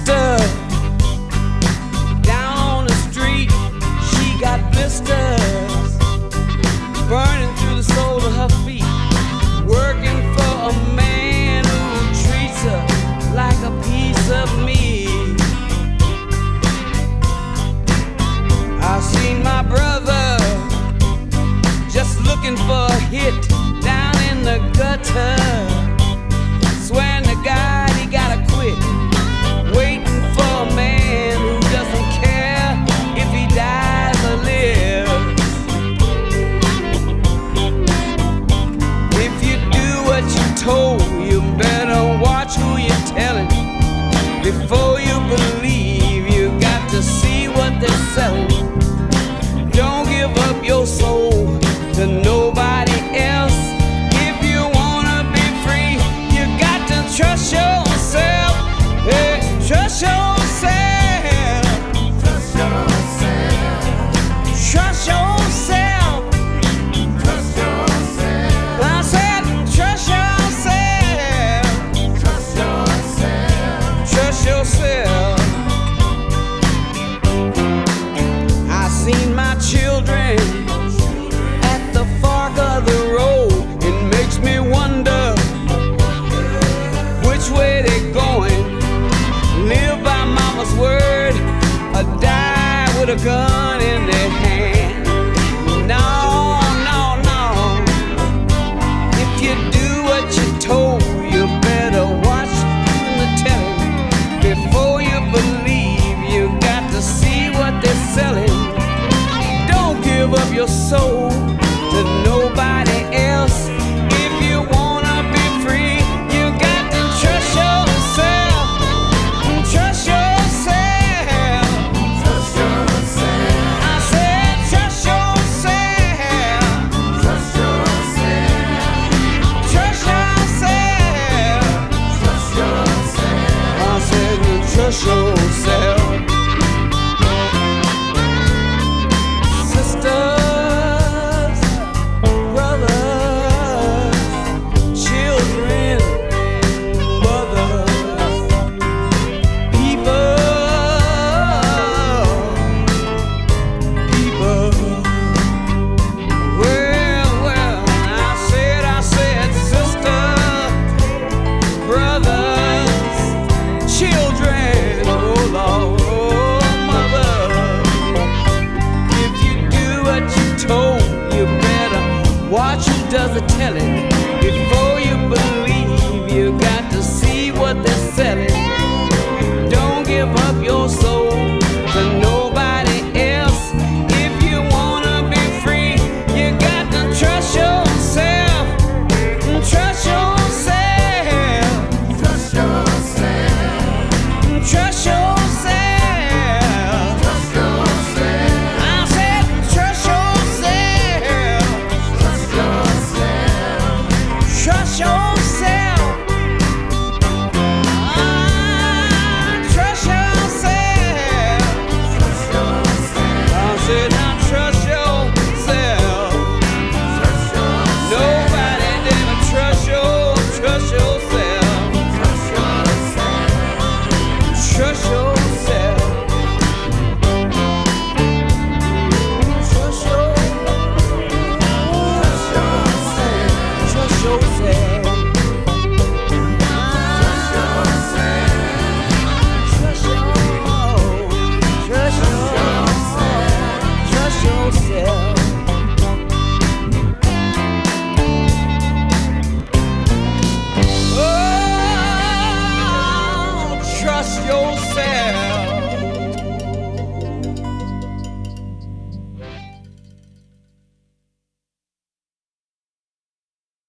sister down on the street. She got blisters burning through the soles of her feet, working for a man who treats her like a piece of meat. I've seen my brother just looking for a hit down in the gutter, swearing to God he gotta quit, waiting for a man who doesn't care if he dies or lives. If you do what you're told, you better watch who you're telling. Before you believe, you got to see what they're selling. Don't give up your soul to nobody else. If you wanna be free, you got to trust yourself. Hey, trust yourself. Trust yourself. Trust yourself. Trust yourself. I said trust yourself. Trust yourself. Trust yourself. I seen my children at the fork of the road. It makes me wonder which way they going. Live by mama's word or die with a gun in their hand. No, no, no. If you do what you're told, you better watch the telling. Before you believe, you got to see what they're selling. Don't give up your soul to nobody else. If you wanna be free, you got to trust yourself. Trust yourself. Trust yourself. I said trust yourself. Trust yourself. Trust yourself. Trust yourself. I said trust yourself. Sisters, brothers, children, mothers, people. Well, I said, sisters, brothers, children, oh Lord, oh mother. If you do what you're told, you better watch who does the telling. Before you believe, you got to see what they're selling.